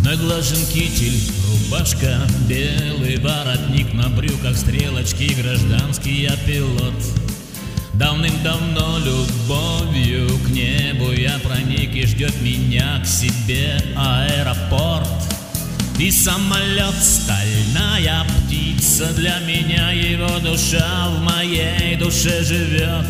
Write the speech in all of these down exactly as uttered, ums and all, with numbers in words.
Наглажен китель, рубашка, белый воротник, на брюках стрелочки, гражданский я пилот. Давным-давно любовью к небу я проник, и ждет меня к себе аэропорт. И самолет — стальная птица, для меня его душа в моей душе живет.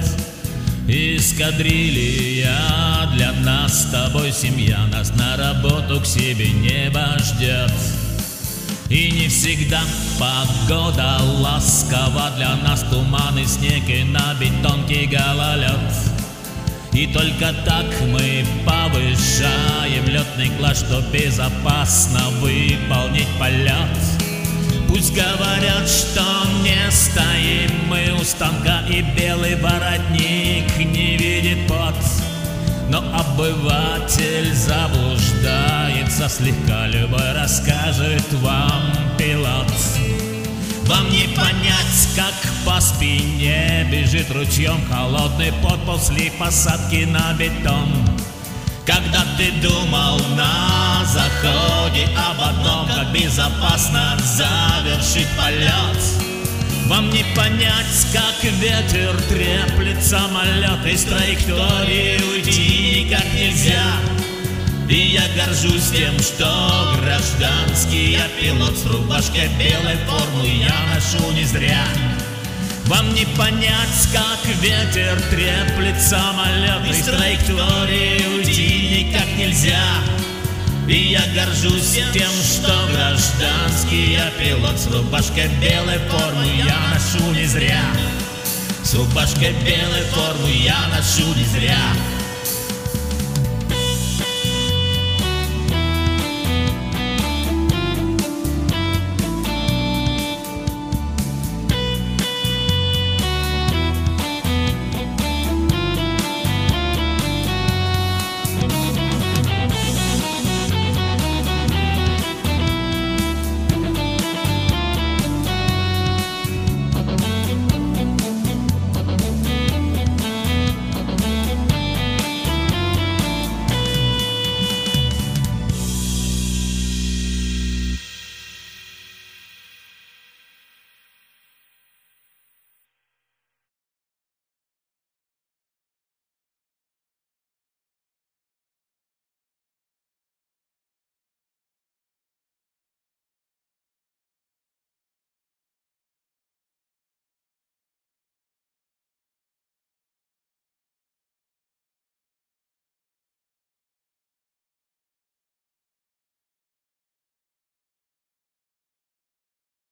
Эскадрилья для нас с тобой семья, нас на работу к себе небо ждет. И не всегда погода ласкова, для нас туман и снег, и на бетонке гололед. И только так мы повышаем летный класс, что безопасно выполнить полет. Пусть говорят, что не стоим мы у станка, и белый воротник не видит пот. Но обыватель заблуждается слегка, любой расскажет вам пилот. Вам не понять, как по спине бежит ручьем холодный пот после посадки на бетон. Когда ты думал на заходе об одном, как безопасно завершить полет. Вам не понять, как ветер треплет самолет, из траектории уйти никак нельзя. И я горжусь тем, что гражданский я пилот, с рубашкой белой форму я ношу не зря. Вам не понять, как ветер треплет самолет, из траектории уйти никак нельзя. И я горжусь тем, что гражданский я пилот, с рубашкой белой формы я ношу не зря. С рубашкой белой формы я ношу не зря.